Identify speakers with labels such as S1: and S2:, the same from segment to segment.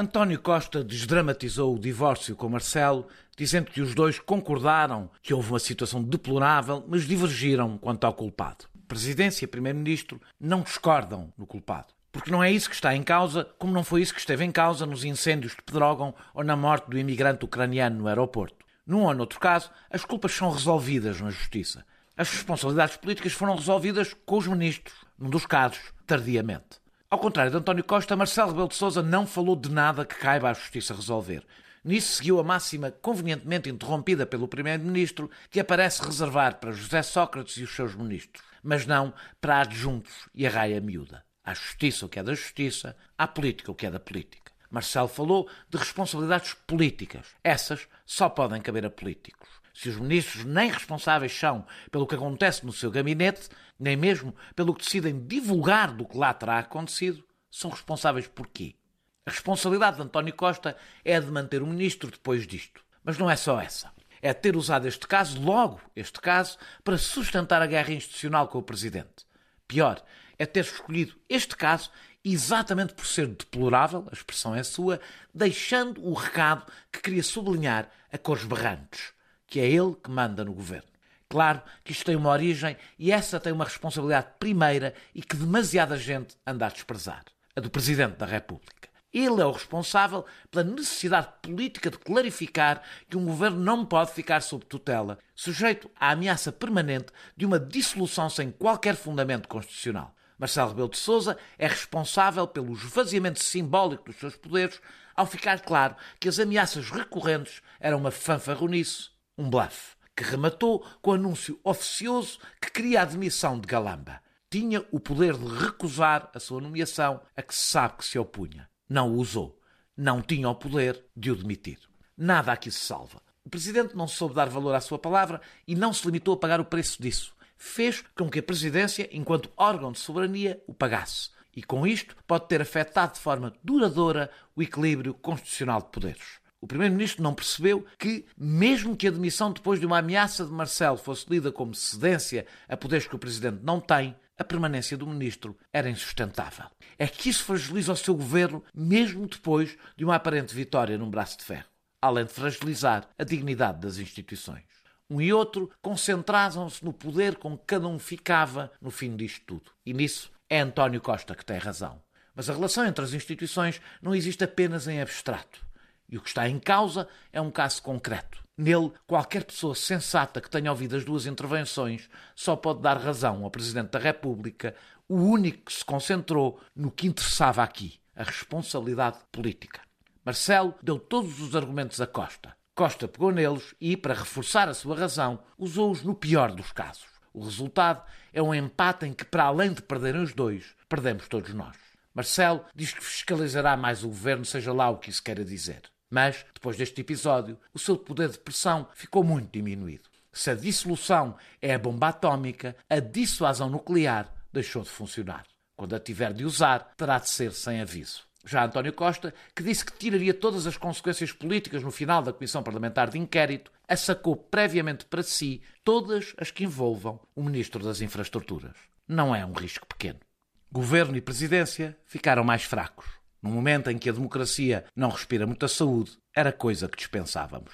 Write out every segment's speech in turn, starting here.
S1: António Costa desdramatizou o divórcio com Marcelo, dizendo que os dois concordaram que houve uma situação deplorável, mas divergiram quanto ao culpado. Presidência e Primeiro-Ministro não discordam no culpado, porque não é isso que está em causa, como não foi isso que esteve em causa nos incêndios de Pedrógão ou na morte do imigrante ucraniano no aeroporto. Num ou noutro caso, as culpas são resolvidas na Justiça. As responsabilidades políticas foram resolvidas com os ministros, num dos casos, tardiamente. Ao contrário de António Costa, Marcelo Rebelo de Sousa não falou de nada que caiba à Justiça resolver. Nisso seguiu a máxima convenientemente interrompida pelo Primeiro-Ministro, que aparece reservar para José Sócrates e os seus ministros, mas não para adjuntos e a raia miúda. Há Justiça o que é da Justiça, há política o que é da política. Marcelo falou de responsabilidades políticas. Essas só podem caber a políticos. Se os ministros nem responsáveis são pelo que acontece no seu gabinete, nem mesmo pelo que decidem divulgar do que lá terá acontecido, são responsáveis por quê? A responsabilidade de António Costa é a de manter o ministro depois disto. Mas não é só essa. É ter usado este caso, logo este caso, para sustentar a guerra institucional com o Presidente. Pior, é ter escolhido este caso exatamente por ser deplorável, a expressão é sua, deixando o recado que queria sublinhar a cores berrantes, que é ele que manda no governo. Claro que isto tem uma origem e essa tem uma responsabilidade primeira e que demasiada gente anda a desprezar, a do Presidente da República. Ele é o responsável pela necessidade política de clarificar que um governo não pode ficar sob tutela, sujeito à ameaça permanente de uma dissolução sem qualquer fundamento constitucional. Marcelo Rebelo de Sousa é responsável pelo esvaziamento simbólico dos seus poderes ao ficar claro que as ameaças recorrentes eram uma fanfarronice, um bluff, que rematou com o anúncio oficioso que queria a demissão de Galamba. Tinha o poder de recusar a sua nomeação a que se sabe que se opunha. Não o usou. Não tinha o poder de o demitir. Nada aqui se salva. O Presidente não soube dar valor à sua palavra e não se limitou a pagar o preço disso. Fez com que a Presidência, enquanto órgão de soberania, o pagasse. E com isto pode ter afetado de forma duradoura o equilíbrio constitucional de poderes. O Primeiro-Ministro não percebeu que, mesmo que a demissão depois de uma ameaça de Marcelo fosse lida como cedência a poderes que o Presidente não tem, a permanência do Ministro era insustentável. É que isso fragiliza o seu governo mesmo depois de uma aparente vitória num braço de ferro, além de fragilizar a dignidade das instituições. Um e outro concentravam-se no poder com que cada um ficava no fim disto tudo. E nisso é António Costa que tem razão. Mas a relação entre as instituições não existe apenas em abstrato. E o que está em causa é um caso concreto. Nele, qualquer pessoa sensata que tenha ouvido as duas intervenções só pode dar razão ao Presidente da República, o único que se concentrou no que interessava aqui, a responsabilidade política. Marcelo deu todos os argumentos a Costa. Costa pegou neles e, para reforçar a sua razão, usou-os no pior dos casos. O resultado é um empate em que, para além de perderem os dois, perdemos todos nós. Marcelo diz que fiscalizará mais o governo, seja lá o que isso queira dizer. Mas, depois deste episódio, o seu poder de pressão ficou muito diminuído. Se a dissolução é a bomba atómica, a dissuasão nuclear deixou de funcionar. Quando a tiver de usar, terá de ser sem aviso. Já António Costa, que disse que tiraria todas as consequências políticas no final da Comissão Parlamentar de Inquérito, assacou previamente para si todas as que envolvam o Ministro das Infraestruturas. Não é um risco pequeno. Governo e Presidência ficaram mais fracos. No momento em que a democracia não respira muita saúde, era coisa que dispensávamos.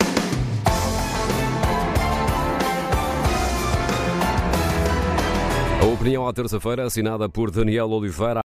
S2: A opinião à terça-feira, assinada por Daniel Oliveira.